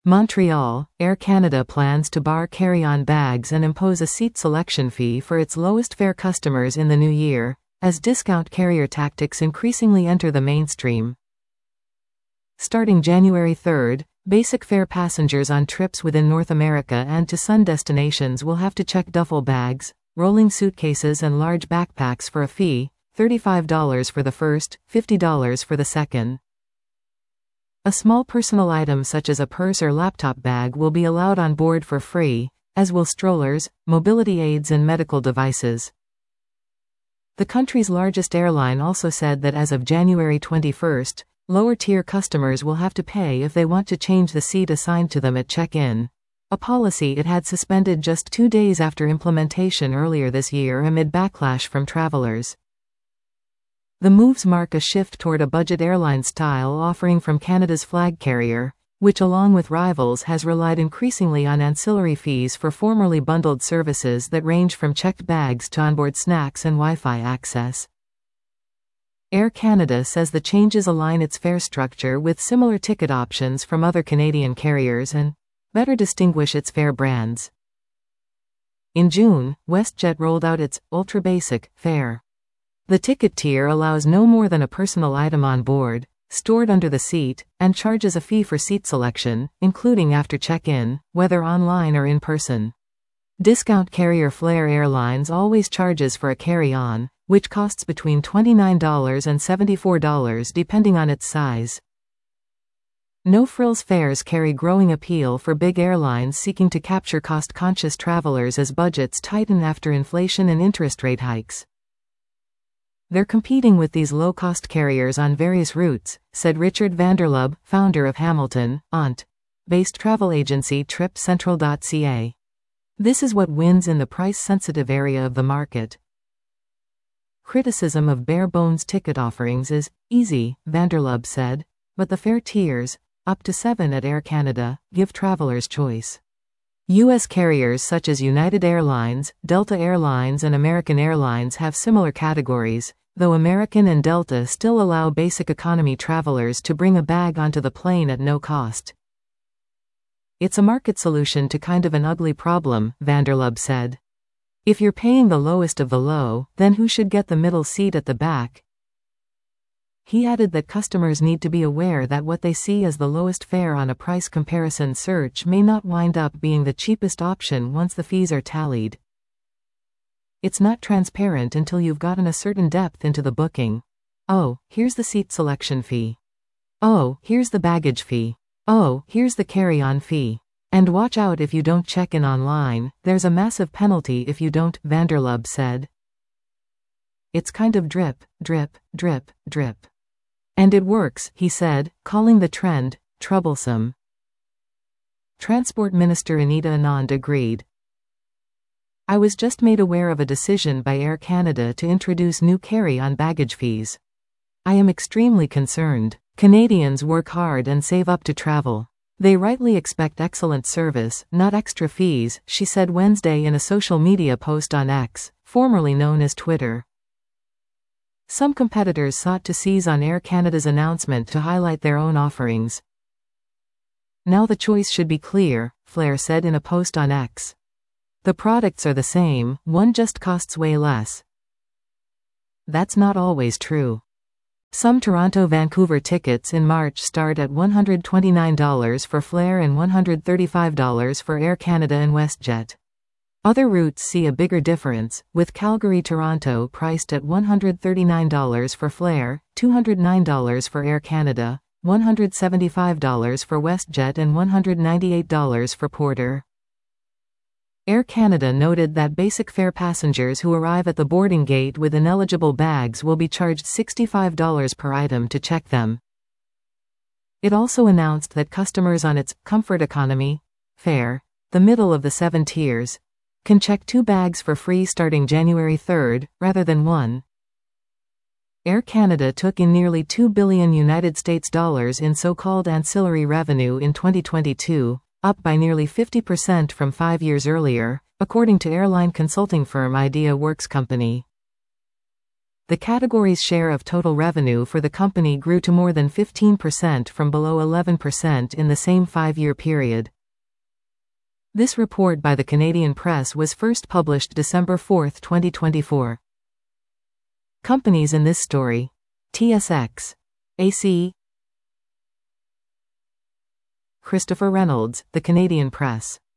Montreal, Air Canada plans to bar carry-on bags and impose a seat selection fee for its lowest fare customers in the new year, as discount carrier tactics increasingly enter the mainstream. Starting January 3, basic fare passengers on trips within North America and to sun destinations will have to check duffel bags, rolling suitcases and large backpacks for a fee, $35 for the first, $50 for the second. A small personal item such as a purse or laptop bag will be allowed on board for free, as will strollers, mobility aids and medical devices. The country's largest airline also said that as of January 21, lower-tier customers will have to pay if they want to change the seat assigned to them at check-in, a policy it had suspended just 2 days after implementation earlier this year amid backlash from travelers. The moves mark a shift toward a budget airline-style offering from Canada's flag carrier, which along with rivals has relied increasingly on ancillary fees for formerly bundled services that range from checked bags to onboard snacks and Wi-Fi access. Air Canada says the changes align its fare structure with similar ticket options from other Canadian carriers and better distinguish its fare brands. In June, WestJet rolled out its Ultra Basic fare. The ticket tier allows no more than a personal item on board, stored under the seat, and charges a fee for seat selection, including after check-in, whether online or in person. Discount carrier Flair Airlines always charges for a carry-on, which costs between $29 and $74 depending on its size. No-frills fares carry growing appeal for big airlines seeking to capture cost-conscious travelers as budgets tighten after inflation and interest rate hikes. They're competing with these low-cost carriers on various routes, said Richard Vanderlub, founder of Hamilton, Ont-based travel agency TripCentral.ca. This is what wins in the price-sensitive area of the market. Criticism of bare-bones ticket offerings is easy, Vanderlub said, but the fare tiers, up to 7 at Air Canada, give travelers choice. U.S. carriers such as United Airlines, Delta Airlines and American Airlines have similar categories, though American and Delta still allow basic economy travelers to bring a bag onto the plane at no cost. It's a market solution to kind of an ugly problem, Vanderlub said. If you're paying the lowest of the low, then who should get the middle seat at the back? He added that customers need to be aware that what they see as the lowest fare on a price comparison search may not wind up being the cheapest option once the fees are tallied. It's not transparent until you've gotten a certain depth into the booking. Oh, here's the seat selection fee. Oh, here's the baggage fee. Oh, here's the carry-on fee. And watch out if you don't check in online, there's a massive penalty if you don't, Vanderlub said. It's kind of drip, drip, drip, drip. And it works, he said, calling the trend troublesome. Transport Minister Anita Anand agreed. I was just made aware of a decision by Air Canada to introduce new carry-on baggage fees. I am extremely concerned. Canadians work hard and save up to travel. They rightly expect excellent service, not extra fees, she said Wednesday in a social media post on X, formerly known as Twitter. Some competitors sought to seize on Air Canada's announcement to highlight their own offerings. Now the choice should be clear, Flair said in a post on X. The products are the same, one just costs way less. That's not always true. Some Toronto-Vancouver tickets in March start at $129 for Flair and $135 for Air Canada and WestJet. Other routes see a bigger difference, with Calgary-Toronto priced at $139 for Flair, $209 for Air Canada, $175 for WestJet and $198 for Porter. Air Canada noted that basic fare passengers who arrive at the boarding gate with ineligible bags will be charged $65 per item to check them. It also announced that customers on its Comfort Economy fare, the middle of the 7 tiers, can check 2 bags for free starting January 3, rather than 1. Air Canada took in nearly $2 billion in so-called ancillary revenue in 2022, up by nearly 50% from 5 years earlier, according to airline consulting firm Idea Works Company. The category's share of total revenue for the company grew to more than 15% from below 11% in the same 5-year period. This report by the Canadian Press was first published December 4, 2024. Companies in this story: TSX, AC, Christopher Reynolds, The Canadian Press.